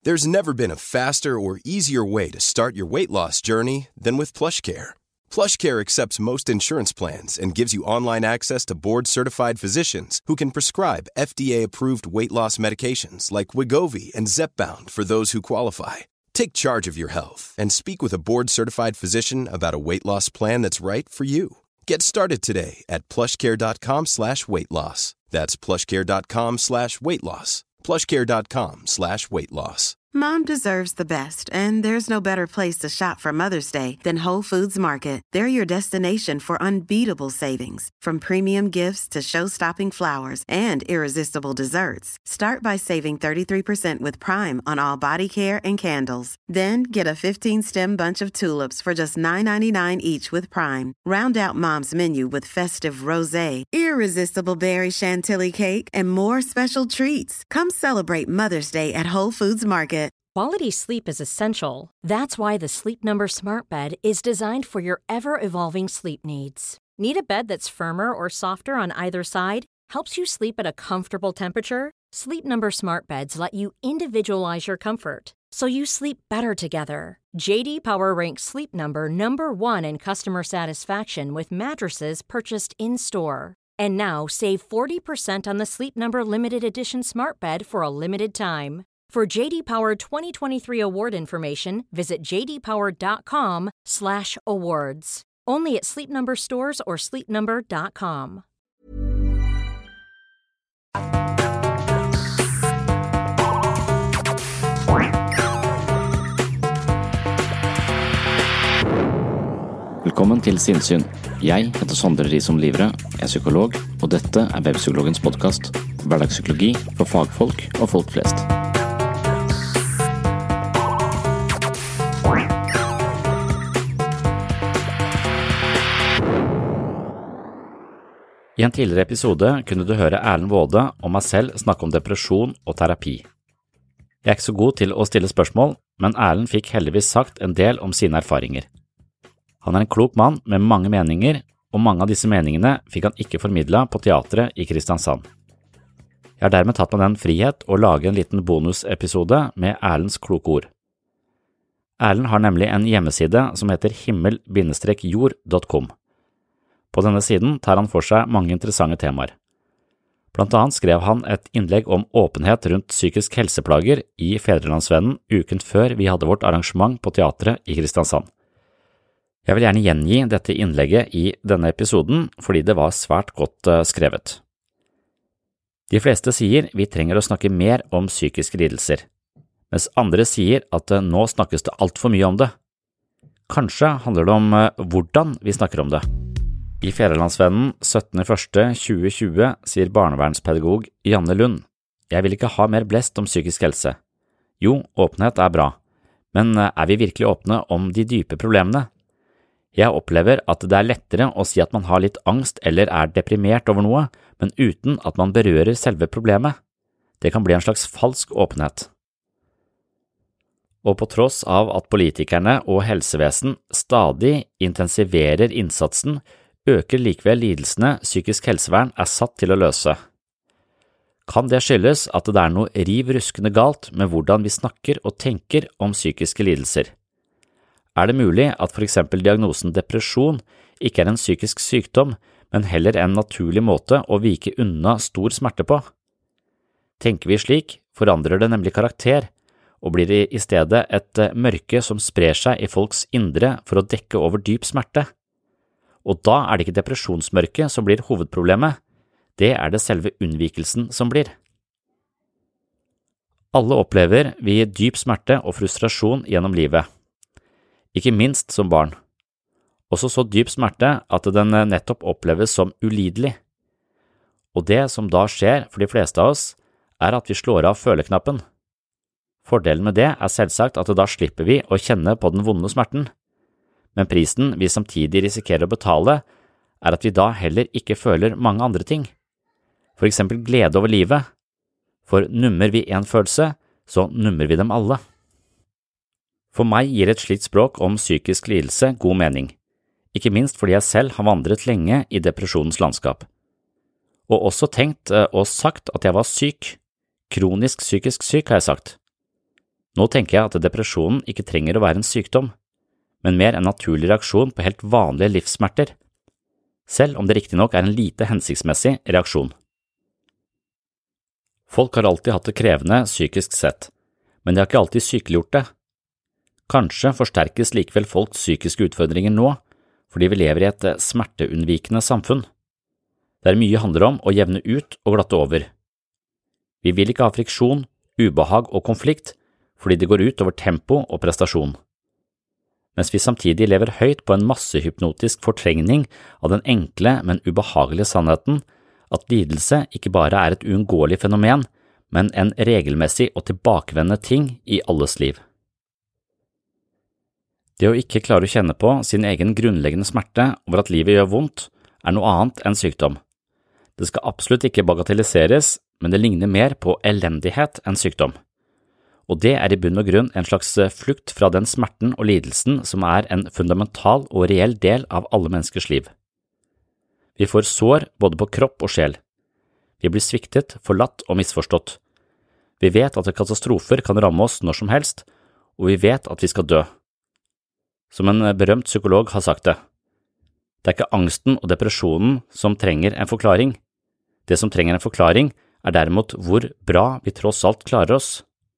There's never been a faster or easier way to start your weight loss journey than with PlushCare. PlushCare accepts most insurance plans and gives you online access to board-certified physicians who can prescribe FDA-approved weight loss medications like Wegovy and Zepbound for those who qualify. Take charge of your health and speak with a board-certified physician about a weight loss plan that's right for you. Get started today at plushcare.com/weightloss. That's plushcare.com/weightloss. plushcare.com/weightloss. Mom deserves the best, and there's no better place to shop for Mother's Day than Whole Foods Market. They're your destination for unbeatable savings, from premium gifts to show-stopping flowers and irresistible desserts. Start by saving 33% with Prime on all body care and candles. Then get a 15-stem bunch of tulips for just $9.99 each with Prime. Round out Mom's menu with festive rosé, irresistible berry chantilly cake, and more special treats. Come celebrate Mother's Day at Whole Foods Market. Quality sleep is essential. That's why the Sleep Number Smart Bed is designed for your ever-evolving sleep needs. Need a bed that's firmer or softer on either side? Helps you sleep at a comfortable temperature? Sleep Number Smart Beds let you individualize your comfort, so you sleep better together. J.D. Power ranks Sleep Number #1 in customer satisfaction with mattresses purchased in-store. And now, save 40% on the Sleep Number Limited Edition Smart Bed for a limited time. For J.D. Power 2023 award information, visit jdpower.com/awards. Only at Sleep Number stores or sleepnumber.com. Velkommen til Sinnsyn. Jeg heter Sondre Risom Livre, jeg er psykolog, og dette er Webpsykologens podcast. Hverdagspsykologi for fagfolk og folk flest. I en tidligere episode kunne du høre Erlend Waade og meg selv snakke om depresjon og terapi. Jeg er ikke så god til å stille spørsmål, men Erlend fikk heldigvis sagt en del om sine erfaringer. Han er en klok mann med mange meninger, og mange av disse meningene fikk han ikke formidlet på teatret i Kristiansand. Jeg har dermed tatt meg den frihet å lage en liten bonusepisode med Erlends kloke ord. Erlend har nemlig en hjemmeside som heter himmel-jord.com. På denne siden tar han for seg mange interessante temaer. Blant annet skrev han et innlegg om åpenhet rundt psykisk helseplager i Fedrelandsvennen uken før vi hadde vårt arrangement på teatret i Kristiansand. Jeg vil gjerne gjengi dette innlegget i denne episoden fordi det var svært godt skrevet. De fleste sier vi trenger å snakke mer om psykiske lidelser, mens andre sier at nå snakkes det alt for mye om det. Kanskje handler det om hvordan vi snakker om det. I Fedrelandsvennen 17.01.2020 sier barnevernspedagog Janne Lund: «Jeg vil ikke ha mer blest om psykisk helse. Jo, åpenhet er bra, men er vi virkelig åpne om de dype problemene? Jeg opplever at det er lettere å si at man har litt angst eller er deprimert over noe, men uten at man berører selve problemet. Det kan bli en slags falsk åpenhet.» Og på tross av at politikerne og helsevesen stadig intensiverer innsatsen, øker likevel lidelsene psykisk helsevern er satt til å løse. Kan det skyldes at det er noe riv ruskende galt med hvordan vi snakker og tenker om psykiske lidelser? Er det mulig at for eksempel diagnosen depresjon ikke er en psykisk sykdom, men heller en naturlig måte å vike unna stor smerte på? Tenker vi slik, forandrer det nemlig karakter, og blir det i stedet et mørke som sprer seg i folks indre for å dekke over dyp smerte. Og da er det ikke depresjonsmørket som blir hovedproblemet, det er det selve unnvikelsen som blir. Alle opplever vi dyp smerte og frustrasjon gjennom livet, ikke minst som barn. Også så dyp smerte at den nettopp oppleves som ulidelig. Og det som da skjer for de fleste av oss, er at vi slår av føleknappen. Fordelen med det er selvsagt at da slipper vi å kjenne på den vonde smerten. Men prisen vi samtidig risikerer å betale, er at vi da heller ikke føler mange andre ting. For eksempel glede over livet. For nummer vi en følelse, så nummer vi dem alle. For meg gir et slikt språk om psykisk lidelse god mening, ikke minst fordi jeg selv har vandret lenge i depresjonens landskap. Og også tenkt og sagt at jeg var syk. Kronisk psykisk syk, har jeg sagt. Nå tenker jeg at depresjonen ikke trenger å være en sykdom, men mer en naturlig reaksjon på helt vanlige livssmerter, selv om det riktignok er en lite hensiktsmessig reaksjon. Folk har alltid hatt det krevende psykisk sett, men de har ikke alltid sykeliggjort det. Kanskje forsterkes likevel folks psykiske utfordringer nå, fordi vi lever i et smerteunnvikende samfunn, der mye handler om å jevne ut og glatte over. Vi vil ikke ha friksjon, ubehag og konflikt, fordi det går ut over tempo og prestasjon. Mens vi samtidig lever høyt på en massehypnotisk fortrengning av den enkle, men ubehagelige sannheten at lidelse ikke bare er et uunngåelig fenomen, men en regelmessig og tilbakevendende ting i alles liv. Det å ikke klare å kjenne på sin egen grunnleggende smerte over at livet gjør vondt, er noe annet enn sykdom. Det skal absolutt ikke bagatelliseres, men det ligner mer på elendighet enn sykdom. Og det er i bunn og grunn en slags flukt fra den smerten og lidelsen som er en fundamental og reell del av alle menneskers liv. Vi får sår både på kropp og sjel. Vi blir sviktet, forlatt og misforstått. Vi vet at katastrofer kan ramme oss når som helst, og vi vet at vi skal dø. Som en berømt psykolog har sagt det, det er ikke angsten og depresjonen som trenger en forklaring. Det som trenger en forklaring er derimot hvor bra vi tross alt klarer oss.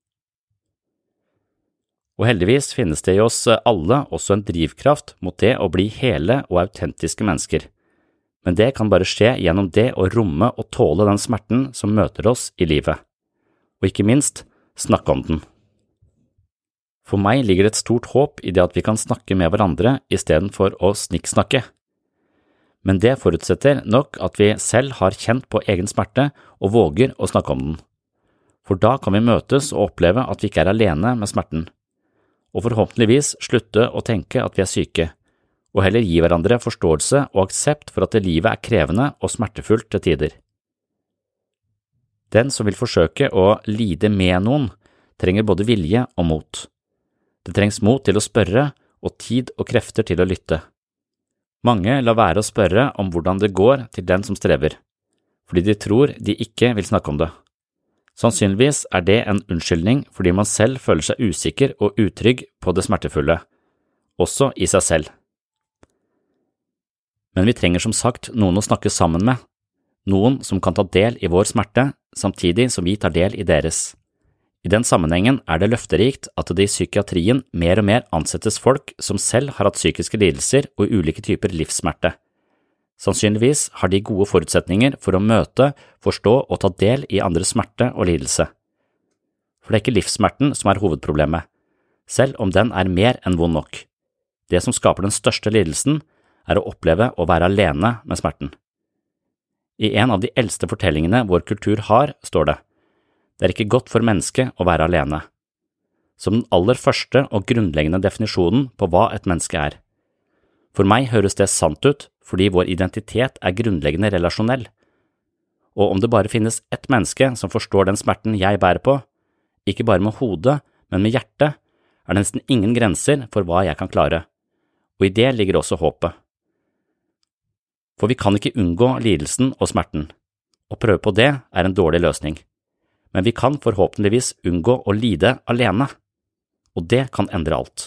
Og heldigvis finnes det i oss alle også en drivkraft mot det å bli hele og autentiske mennesker. Men det kan bare skje gjennom det å romme og tåle den smerten som møter oss i livet. Og ikke minst, snakke om den. For meg ligger det et stort håp i det at vi kan snakke med hverandre i stedet for å snikksnakke. Men det forutsetter nok at vi selv har kjent på egen smerte og våger å snakke om den. For da kan vi møtes og oppleve at vi ikke er alene med smerten. Og forhåpentligvis slutte å tenke at vi er syke, og heller gi hverandre forståelse og aksept for at livet er krevende og smertefullt til tider. Den som vil forsøke å lide med noen, trenger både vilje og mot. Det trengs mot til å spørre og tid og krefter til å lytte. Mange lar være å spørre om hvordan det går til den som strever, fordi de tror de ikke vil snakke om det. Sannsynligvis er det en unnskyldning fordi man selv føler seg usikker og utrygg på det smertefulle, også i seg selv. Men vi trenger som sagt noen å snakke sammen med, noen som kan ta del i vår smerte, samtidig som vi tar del i deres. I den sammenhengen er det løfterikt at det i psykiatrien mer og mer ansettes folk som selv har hatt psykiske lidelser og ulike typer livssmerte. Sannsynligvis har de gode forutsetninger for å møte, forstå og ta del i andres smerte og lidelse. For det er ikke livssmerten som er hovedproblemet, selv om den er mer enn vond nok. Det som skaper den største lidelsen, er å oppleve å være alene med smerten. I en av de eldste fortellingene vår kultur har, står det, det er ikke godt for mennesket å være alene. Som den aller første og grunnleggende definisjonen på hva et menneske er. For meg høres det sant ut, fordi vår identitet er grunnleggende relasjonell. Og om det bare finnes ett menneske som forstår den smerten jeg bærer på, ikke bare med hodet, men med hjertet, er det nesten ingen grenser for hva jeg kan klare. Og i det ligger også håpet. For vi kan ikke unngå lidelsen og smerten. Å prøve på det er en dårlig løsning. Men vi kan forhåpentligvis unngå å lide alene, og det kan endre alt.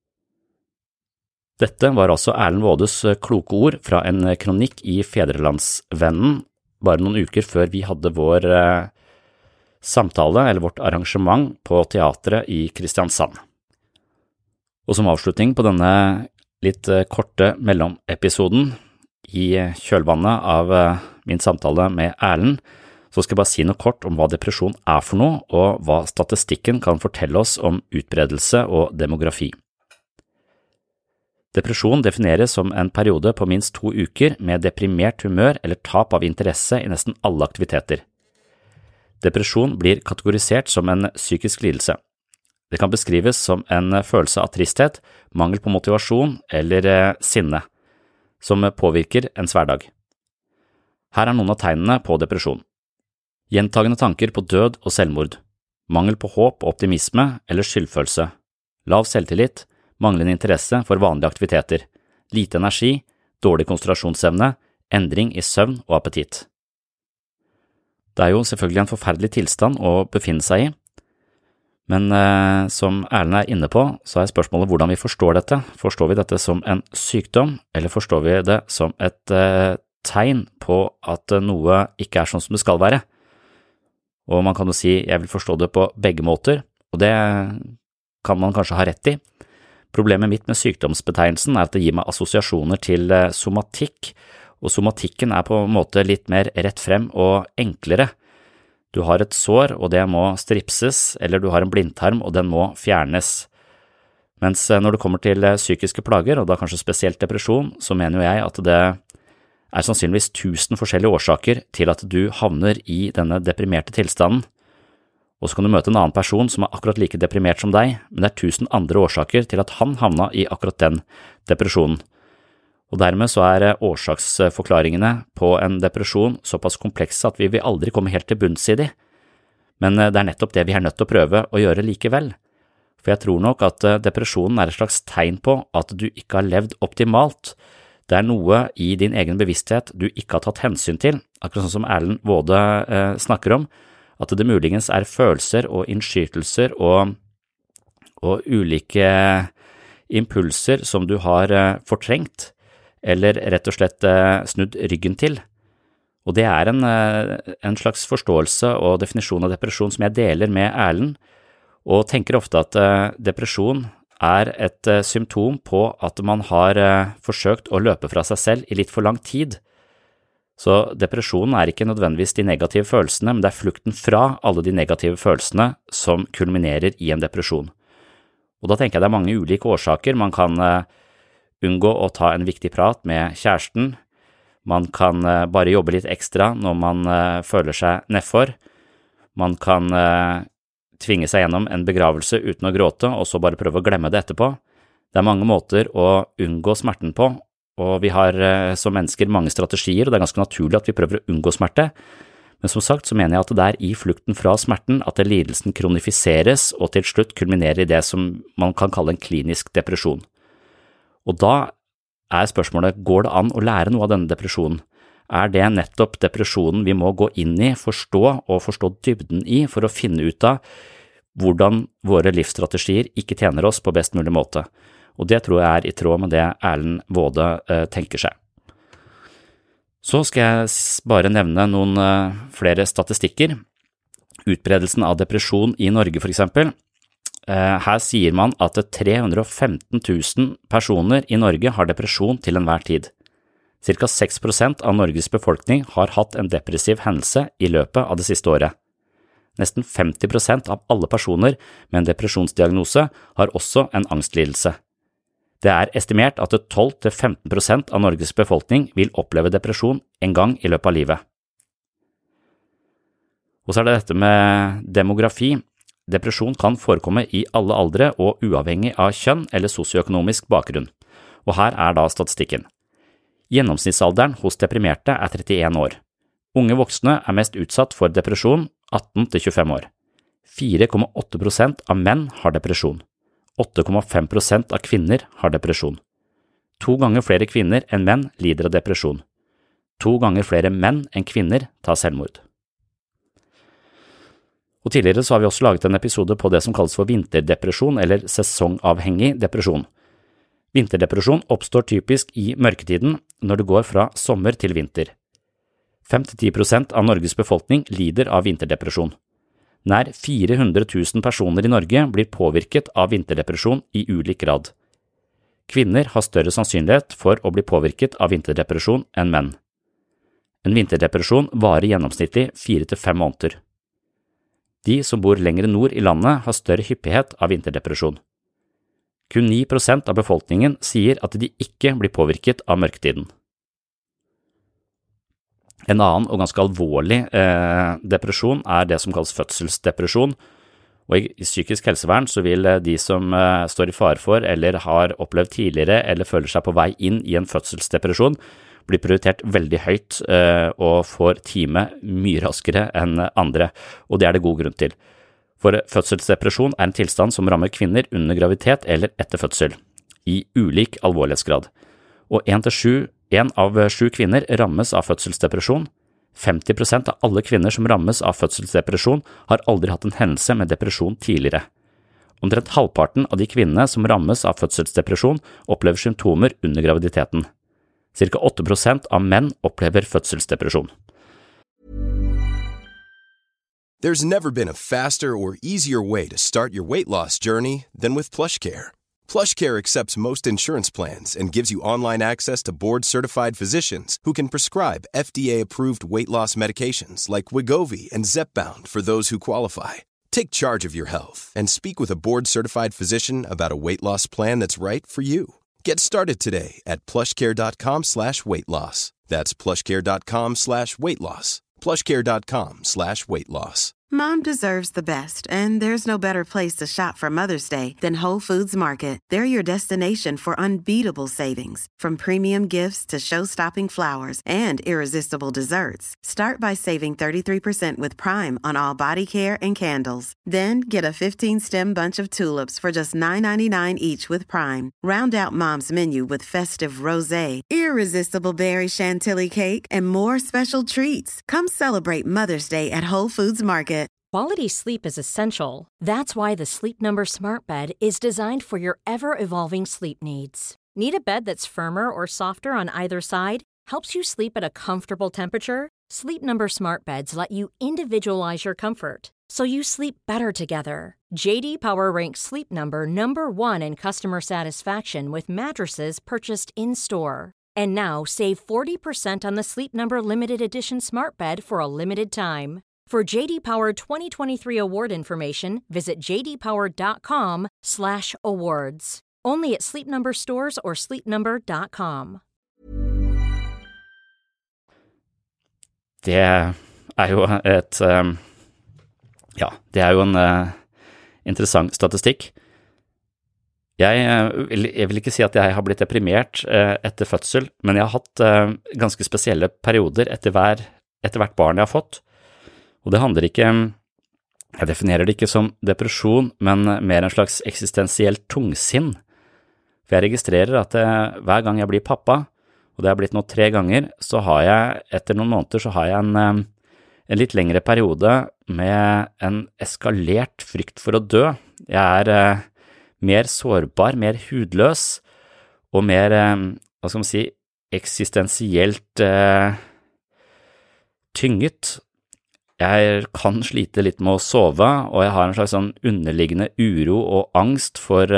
Dette var altså Erlend Waades kloke ord fra en kronikk i Fedrelandsvennen, bare noen uker før vi hadde vår samtale, eller vårt arrangement på teatret i Kristiansand. Og som avslutning på denne litt korte mellomepisoden i kjølvannet av min samtale med Erlend, så skal jeg bare si noe kort om hva depresjon er for noe, og hva statistikken kan fortelle oss om utbredelse og demografi. Depresjon defineres som en periode på minst 2 uker med deprimert humør eller tap av interesse i nesten alle aktiviteter. Depresjon blir kategorisert som en psykisk lidelse. Det kan beskrives som en følelse av tristhet, mangel på motivasjon eller sinne, som påvirker ens hverdag. Her er noen av tegnene på depresjon. Gjentagende tanker på død og selvmord, mangel på håp og optimisme eller skyldfølelse, lav selvtillit, manglende interesse for vanlige aktiviteter, lite energi, dårlig konsentrasjonsevne, endring i søvn og appetitt. Det er jo selvfølgelig en forferdelig tilstand å befinne seg i, Men som Erlend inne på, så spørsmålet hvordan vi forstår dette. Forstår vi dette som en sykdom, eller forstår vi det som et tegn på at noe ikke sånn som det skal være? Og man kan jo si, jeg vil forstå det på begge måter, og det kan man kanskje ha rett i. Problemet mitt med sykdomsbetegnelsen at det gir meg assosiasjoner til somatikk, og somatikken på en måte litt mer rett frem og enklere. Du har et sår, og det må stripses, eller du har en blindtarm, og den må fjernes. Mens når det kommer til psykiske plager, og da kanskje spesielt depresjon, så mener jeg at det sannsynligvis 1000 forskjellige årsaker til at du havner i denne deprimerte tilstanden. Og så kan du møte en annen person som akkurat like deprimert som deg, men det 1000 andre årsaker til at han havna i akkurat den depresjonen. Og dermed så årsaksforklaringene på en depresjon såpass komplekse at vi vil aldri komme helt til bunns i de. Men det nettopp det vi nødt til å prøve å gjøre likevel. For jeg tror nok at depresjonen et slags tegn på at du ikke har levd optimalt. Det noe i din egen bevissthet du ikke har tatt hensyn til, akkurat sånn som Erlend Waade snakker om, at det muligens følelser og innskytelser og ulike impulser som du har fortrengt, eller rett og slett snudd ryggen til. Og det en slags forståelse og definisjon av depresjon som jeg deler med Erlend, og tenker ofte at depresjon et symptom på at man har forsøkt å løpe fra seg selv i litt for lang tid. Så depresjonen ikke nødvendigvis de negative følelsene, men det flukten fra alle de negative følelsene som kulminerer i en depresjon. Og da tenker jeg det mange ulike årsaker. Man kan unngå å ta en viktig prat med kjæresten, man kan bare jobbe litt ekstra når man føler seg nedfor, man kan tvinge seg gjennom en begravelse uten å gråte, og så bare prøve å glemme det etterpå. Det mange måter å unngå smerten på, og vi har som mennesker mange strategier, og det ganske naturlig at vi prøver å unngå smerte, men som sagt så mener jeg at det i flukten fra smerten at lidelsen kronifiseres og til slutt kulminerer i det som man kan kalle en klinisk depresjon. Og da spørsmålet, går det an å lære noe av denne depresjonen? Det nettopp depresjonen vi må gå inn i, forstå og forstå dybden i for å finne ut av hvordan våre livsstrategier ikke tjener oss på best mulig måte? Og det tror jeg i tråd med det Erlend Waade tenker seg. Så skal jeg bare nevne noen flere statistikker. Utbredelsen av depresjon i Norge for eksempel. Her sier man at 315 000 personer i Norge har depresjon til enhver tid. Cirka 6% av Norges befolkning har hatt en depressiv hendelse i løpet av det siste året. Nesten 50% av alle personer med en depresjonsdiagnose har også en angstlidelse. Det estimert at 12–15% av Norges befolkning vil oppleve depresjon en gang i løpet av livet. Og så det dette med demografi. Depresjon kan forekomme i alle aldre og uavhengig av kjønn eller sosioøkonomisk bakgrunn. Og her da statistikken. Gjennomsnittsalderen hos deprimerte 31 år. Unge voksne mest utsatt for depresjon 18–25 år. 4,8% av menn har depresjon. 8,5% av kvinner har depresjon. 2 ganger flere kvinner enn menn lider av depresjon. 2 ganger flere menn enn kvinner tar selvmord. Og tidligere så har vi også laget en episode på det som kalles for vinterdepresjon eller sesongavhengig depresjon. Vinterdepresjon oppstår typisk i mørketiden når det går fra sommer til vinter. 5–10% av Norges befolkning lider av vinterdepresjon. Nær 400 000 personer i Norge blir påvirket av vinterdepresjon i ulik grad. Kvinner har større sannsynlighet for å bli påvirket av vinterdepresjon enn menn. En vinterdepresjon varer gjennomsnittlig 4–5 måneder. De som bor lenger nord i landet har større hyppighet av vinterdepresjon. Kun 9% av befolkningen sier at de ikke blir påvirket av mørketiden. En annen og ganske alvorlig depresjon det som kalles fødselsdepresjon, og i psykisk helsevern så vil de som står i fare for eller har opplevd tidligere eller føler seg på vei inn i en fødselsdepresjon, blir prioritert veldig høyt og får time mye raskere enn andre, og det det god grunn til. For fødselsdepresjon en tilstand som rammer kvinner under graviditet eller etter fødsel, i ulik alvorlighetsgrad. Og 1 av 7 kvinner rammes av fødselsdepresjon. 50% av alle kvinner som rammes av fødselsdepresjon har aldri hatt en hendelse med depresjon tidligere. Omtrent halvparten av de kvinnene som rammes av fødselsdepresjon opplever symptomer under graviditeten. Cirka 8% av menn opplever fødselsdepresjon. There's never been a faster or easier way to start your weight loss journey than with PlushCare. PlushCare accepts most insurance plans and gives you online access to board-certified physicians who can prescribe FDA-approved weight loss medications like Wegovy and Zepbound for those who qualify. Take charge of your health and speak with a board-certified physician about a weight loss plan that's right for you. Get started today at plushcare.com/weight-loss. That's plushcare.com/weight-loss. plushcare.com/weight-loss. Mom deserves the best, and there's no better place to shop for Mother's Day than Whole Foods Market. They're your destination for unbeatable savings, from premium gifts to show-stopping flowers and irresistible desserts. Start by saving 33% with Prime on all body care and candles. Then get a 15-stem bunch of tulips for just $9.99 each with Prime. Round out Mom's menu with festive rosé, irresistible berry chantilly cake, and more special treats. Come celebrate Mother's Day at Whole Foods Market. Quality sleep is essential. That's why the Sleep Number Smart Bed is designed for your ever-evolving sleep needs. Need a bed that's firmer or softer on either side? Helps you sleep at a comfortable temperature? Sleep Number Smart Beds let you individualize your comfort, so you sleep better together. J.D. Power ranks Sleep Number #1 in customer satisfaction with mattresses purchased in-store. And now, save 40% on the Sleep Number Limited Edition Smart Bed for a limited time. For J.D. Power 2023 award information, visit jdpower.com/awards. Only at Sleep Number stores or sleepnumber.com. Det er jo en interessant statistikk. Jeg vil ikke si at jeg har blitt deprimert etter fødsel, men jeg har hatt ganske spesielle perioder etter hvert barn jeg har fått. Og det handler ikke, jeg definerer det ikke som depresjon, men mer en slags eksistensielt tungsinn. For jeg registrerer at hver gang jeg blir pappa, og det har blitt nå 3 ganger, så har jeg, etter noen måneder, så har jeg en litt lengre periode med en eskalert frykt for å dø. Jeg er mer sårbar, mer hudløs, og mer, hva skal man si, eksistensielt tynget. Jeg kan slite litt med å sove, og jeg har en slags sånn underliggende uro og angst for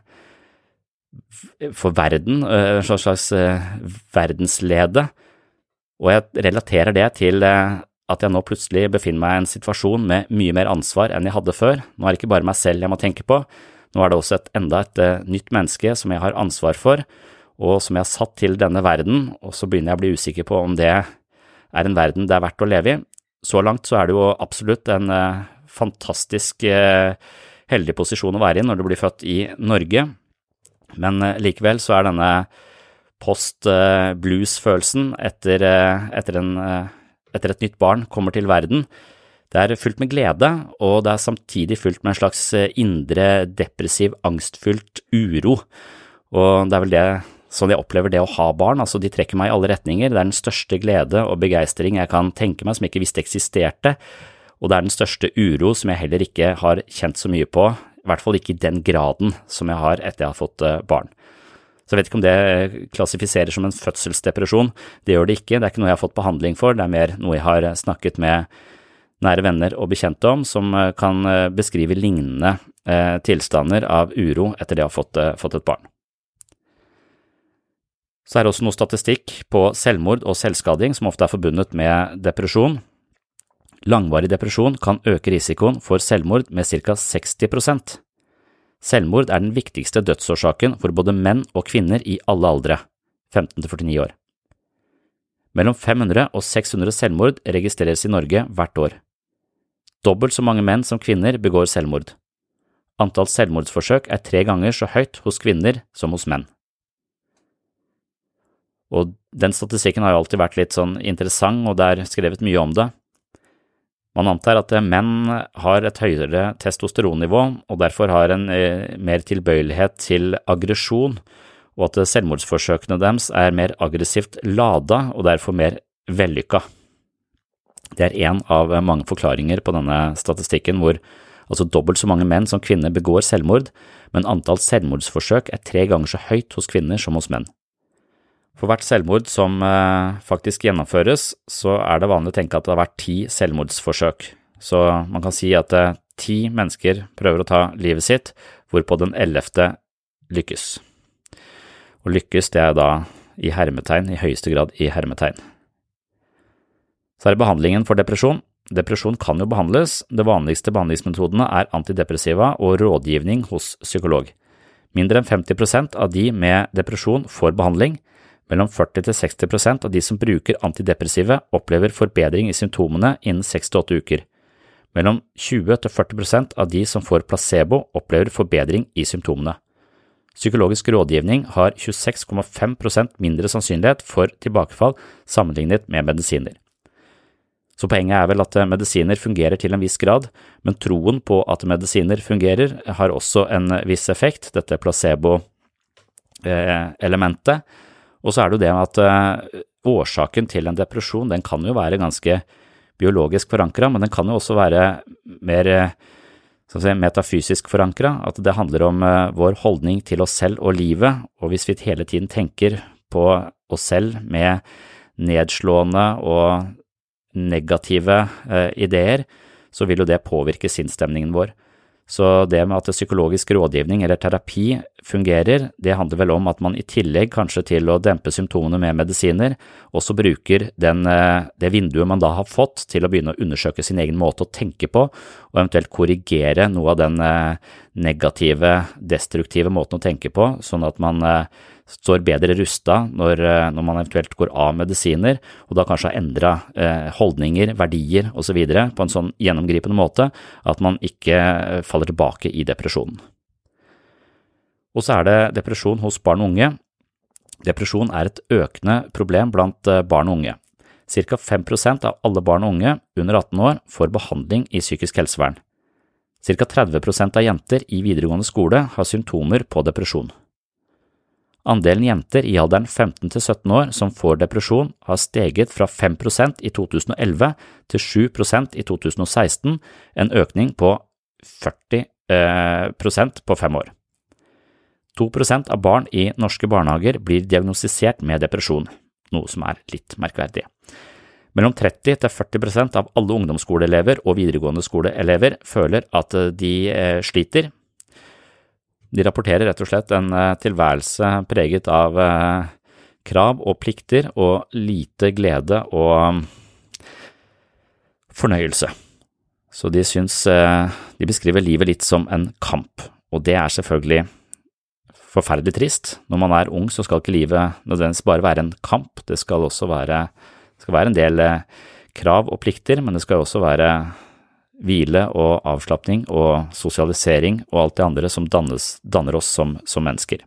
verden, en slags verdenslede, og jeg relaterer det til at jeg nå plutselig befinner meg i en situasjon med mye mer ansvar enn jeg hadde før. Nå er det ikke bare meg selv jeg må tenke på, nå er det også enda et nytt menneske som jeg har ansvar for, og som jeg har satt til denne verden, og så begynner jeg å bli usikker på om det er en verden det er verdt å leve i. Så langt så er det jo absolutt en fantastisk heldig posisjon å være i når du blir født i Norge, men likevel så er denne post-blues-følelsen etter et nytt barn kommer til verden. Det er fullt med glede, og det er samtidig fullt med en slags indre depressiv, angstfullt uro, og det er vel det sånn jeg opplever det å ha barn, altså de trekker meg i alle retninger. Det er den største glede og begeistring jeg kan tenke meg som jeg ikke visste eksisterte, og det er den største uro som jeg heller ikke har kjent så mye på, i hvert fall ikke i den graden som jeg har etter jeg har fått barn. Så jeg vet ikke om det klassifiserer som en fødselsdepresjon, det gjør det ikke, det er ikke noe jeg har fått behandling for, det er mer noe jeg har snakket med nære venner og bekjente om, som kan beskrive lignende tilstander av uro etter det å ha fått et barn. Så er det også noe statistikk på selvmord og selvskading som ofte er forbundet med depresjon. Langvarig depresjon kan øke risikoen for selvmord med ca. 60%. Selvmord er den viktigste dødsårsaken for både menn og kvinner i alle aldre, 15–49 år. Mellom 500 og 600 selvmord registreres i Norge hvert år. Dobbelt så mange menn som kvinner begår selvmord. Antall selvmordsforsøk er 3 ganger så høyt hos kvinner som hos menn. Og den statistikken har jo alltid vært litt sånn interessant, og det er skrevet mye om det. Man antar at menn har et høyere testosteronnivå, og derfor har en mer tilbøyelighet til aggresjon, og at selvmordsforsøkene deres er mer aggressivt lada, og derfor mer vellykka. Det er en av mange forklaringer på denne statistikken, hvor Altså dobbelt så mange menn som kvinner begår selvmord, men antall selvmordsforsøk 3 ganger så høyt hos kvinner som hos menn. For hvert selvmord som faktisk gjennomføres, så det vanlig å tenke at det har vært 10 selvmordsforsøk. Så man kan si at 10 mennesker prøver å ta livet sitt, hvorpå den 11. lykkes. Og lykkes det da i hermetegn, i høyeste grad i hermetegn. Så det behandlingen for depresjon. Depresjon kan jo behandles. De vanligste behandlingsmetodene antidepressiva og rådgivning hos psykolog. Mindre enn 50% av de med depresjon får behandling. Mellom 40–60% av de som bruker antidepressive opplever forbedring i symptomene innen 6–8 uker. Mellom 20–40% av de som får placebo opplever forbedring i symptomene. Psykologisk rådgivning har 26,5% mindre sannsynlighet for tilbakefall sammenlignet med medisiner. Så poenget vel at medisiner fungerer til en viss grad, men troen på at medisiner fungerer har også en viss effekt, dette placebo-elementet. Og så det jo det at årsaken til en depresjon, den kan jo være ganske biologisk forankret, men den kan jo også være mer metafysisk forankret, at det handler om vår holdning til oss selv og livet, og hvis vi hele tiden tenker på oss selv med nedslående og negative ideer, så vil jo det påvirke sinnsstemningen vår. Så det med at psykologisk rådgivning eller terapi fungerer, det handler vel om at man i tillegg kanskje til å dempe symptomene med medisiner, også bruker det vinduet man da har fått til å begynne å undersøke sin egen måte å tenke på, og eventuelt korrigere noe av den negative, destruktive måten å tenke på, sånn at man står bedre rustet når man eventuelt går av medisiner, og da kanskje har endret holdninger, verdier og så videre på en sånn gjennomgripende måte at man ikke faller tilbake i depresjonen. Og så det depresjon hos barn og unge. Depresjon et økende problem blant barn og unge. Cirka 5% av alle barn og unge under 18 år får behandling i psykisk helsevern. Cirka 30% av jenter i videregående skole har symptomer på depresjon. Andelen jenter i alderen 15–17 år som får depresjon har steget fra 5% i 2011 til 7% i 2016, en økning på 40% på 5 år. 2% av barn i norske barnehager blir diagnostisert med depresjon, noe som litt merkverdig. Mellom 30–40% av alle ungdomsskoleelever og videregående skoleelever føler at de sliter. De rapporterer rett og slett en tilværelse preget av krav og plikter og lite glede og fornøyelse. Så de beskriver livet litt som en kamp, og det selvfølgelig forferdelig trist. Når man ung så skal ikke livet nødvendigvis bare være en kamp, det skal også være en del krav og plikter, men det skal også være hvile og avslapping og sosialisering og alt det andre som danner oss som mennesker.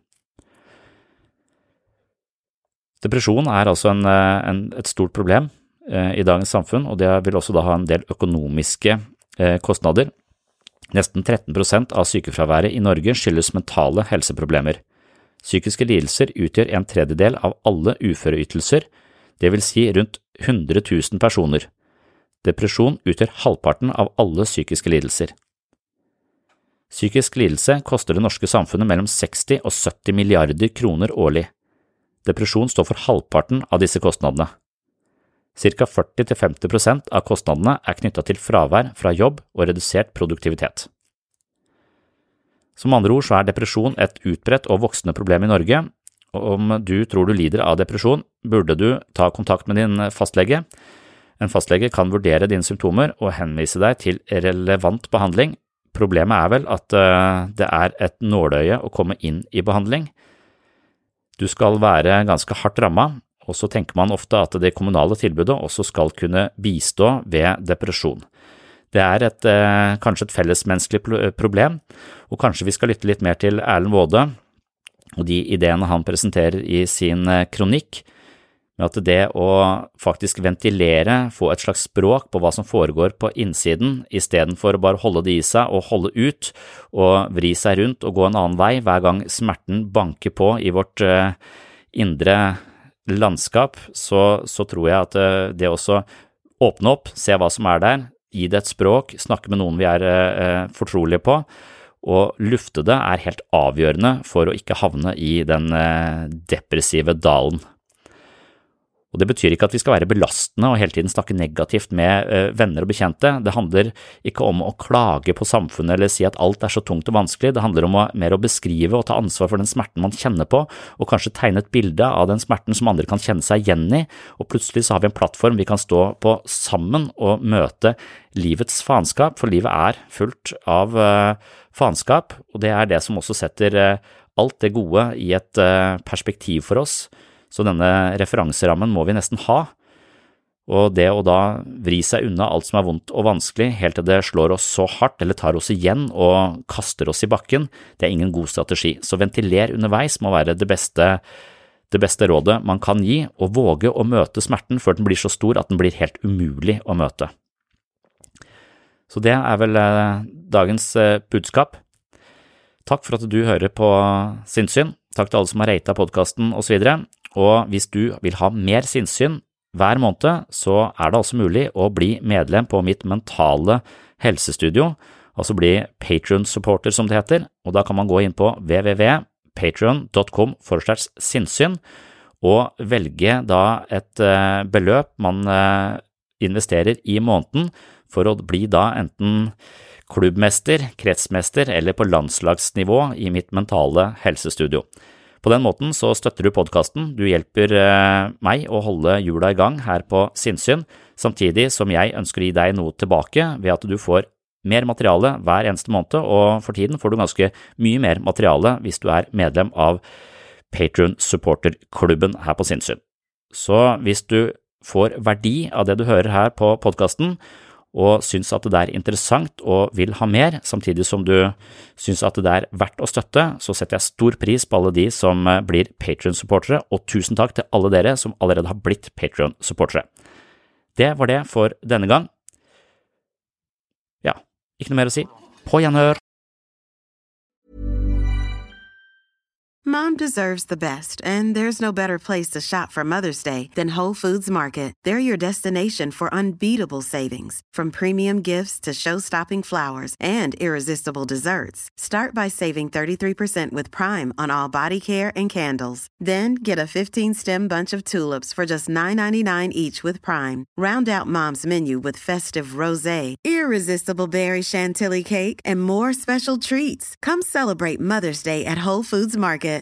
Depresjon altså et stort problem i dagens samfunn, og det vil også da ha en del økonomiske kostnader. Nesten 13% av sykefraværet i Norge skyldes mentale helseproblemer. Psykiske lidelser utgjør 1/3 av alle uføreytelser, det vil si rundt 100 000 personer. Depresjon utgjør halvparten av alle psykiske lidelser. Psykisk lidelse koster det norske samfunnet mellom 60 og 70 milliarder kroner årlig. Depresjon står for halvparten av disse kostnadene. Cirka 40–50% av kostnadene knyttet til fravær fra jobb og redusert produktivitet. Som andre ord så depresjon et utbredt og voksende problem i Norge, og om du tror du lider av depresjon, burde du ta kontakt med din fastlege. En fastlege kan vurdere dine symptomer og henvise deg til relevant behandling. Problemet vel at det et nåløye å komme inn i behandling. Du skal være ganske hardt rammet, og så tenker man ofte at det kommunale tilbudet også skal kunne bistå ved depresjon. Det kanskje et fellesmenneskelig problem, og kanskje vi skal lytte litt mer til Erlend Waade og de ideene han presenterer i sin kronikk, med at det å faktisk ventilere, få et slags språk på hva som foregår på innsiden, i stedet for å bare holde det i seg og holde ut, og vri seg rundt og gå en annen vei hver gang smerten banker på i vårt indre landskap, så tror jeg at det også åpne opp, se hva som der, gi det et språk, snakke med noen vi fortrolige på, og lufte det helt avgjørende for å ikke havne i den depressive dalen. Og det betyr ikke at vi skal være belastende og hele tiden snakke negativt med venner og bekjente. Det handler ikke om å klage på samfunnet eller si at alt så tungt og vanskelig. Det handler om mer å beskrive og ta ansvar for den smerten man kjenner på, og kanskje tegne et bilde av den smerten som andre kan kjenne seg igjen i, og plutselig så har vi en plattform vi kan stå på sammen og møte livets faenskap, for livet fullt av faenskap, og det det som også setter alt det gode i et perspektiv for oss. Så denne referanserammen må vi nesten ha, og det å da vri seg unna alt som vondt og vanskelig, helt til det slår oss så hardt eller tar oss igjen og kaster oss i bakken, det ingen god strategi. Så ventiler underveis må være det beste rådet man kan gi, og våge å møte smerten før den blir så stor at den blir helt umulig å møte. Så det vel dagens budskap. Takk for at du hører på Sinnssyn. Takk til alle som har ratet podcasten og så videre. Og hvis du vil ha mer sinnssyn hver måned, så det altså mulig å bli medlem på mitt mentale helsestudio, altså bli Patreon-supporter som det heter, og da kan man gå inn på www.patreon.com/sinnssyn og velge da et beløp man investerer i måneden for å bli da enten klubbmester, kretsmester eller på landslagsnivå i mitt mentale helsestudio. På den måten så støtter du podcasten, du hjelper meg å holde hjula i gang her på Sinnssyn, samtidig som jeg ønsker å gi deg noe tilbake ved at du får mer materiale hver eneste måned, og for tiden får du ganske mye mer materiale hvis du medlem av Patreon-supporterklubben her på Sinnssyn. Så hvis du får verdi av det du hører her på podcasten, og syns at det interessant og vil ha mer, samtidig som du syns at det verdt å støtte, så setter jeg stor pris på alle de som blir Patreon-supportere, og tusen takk til alle dere som allerede har blitt Patreon-supportere. Det var det for denne gang. Ja, ikke noe mer å si. På gjenhør! Mom deserves the best, and there's no better place to shop for Mother's Day than Whole Foods Market. They're your destination for unbeatable savings, from premium gifts to show-stopping flowers and irresistible desserts. Start by saving 33% with Prime on all body care and candles. Then get a 15-stem bunch of tulips for just $9.99 each with Prime. Round out Mom's menu with festive rosé, irresistible berry chantilly cake, and more special treats. Come celebrate Mother's Day at Whole Foods Market.